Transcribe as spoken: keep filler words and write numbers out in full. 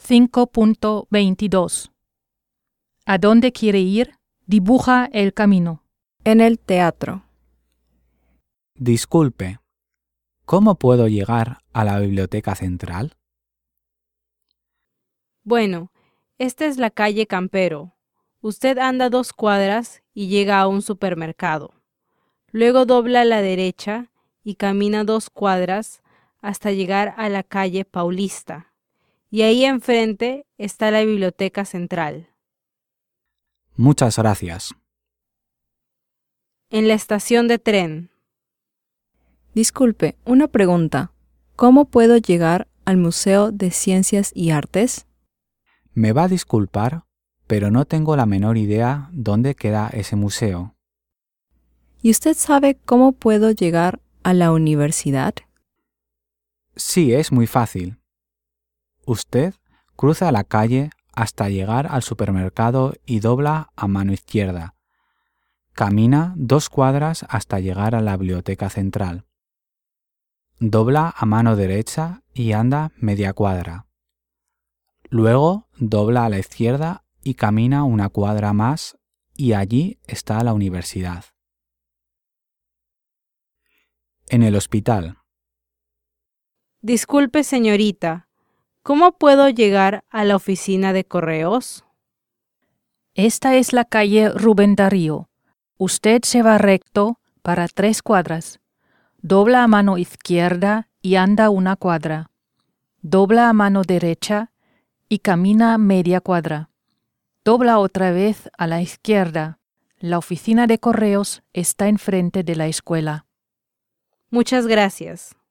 cinco punto veintidós. ¿A dónde quiere ir? Dibuja el camino. En el teatro. Disculpe, ¿cómo puedo llegar a la biblioteca central? Bueno, esta es la calle Campero. Usted anda dos cuadras y llega a un supermercado. Luego dobla a la derecha y camina dos cuadras hasta llegar a la calle Paulista. Y ahí enfrente está la biblioteca central. Muchas gracias. En la estación de tren. Disculpe, una pregunta. ¿Cómo puedo llegar al Museo de Ciencias y Artes? Me va a disculpar, pero no tengo la menor idea dónde queda ese museo. ¿Y usted sabe cómo puedo llegar a la universidad? Sí, es muy fácil. Usted cruza la calle hasta llegar al supermercado y dobla a mano izquierda. Camina dos cuadras hasta llegar a la biblioteca central. Dobla a mano derecha y anda media cuadra. Luego dobla a la izquierda y camina una cuadra más y allí está la universidad. En el hospital. Disculpe, señorita, ¿cómo puedo llegar a la oficina de correos? Esta es la calle Rubén Darío. Usted se va recto para tres cuadras. Dobla a mano izquierda y anda una cuadra. Dobla a mano derecha y camina media cuadra. Dobla otra vez a la izquierda. La oficina de correos está enfrente de la escuela. Muchas gracias.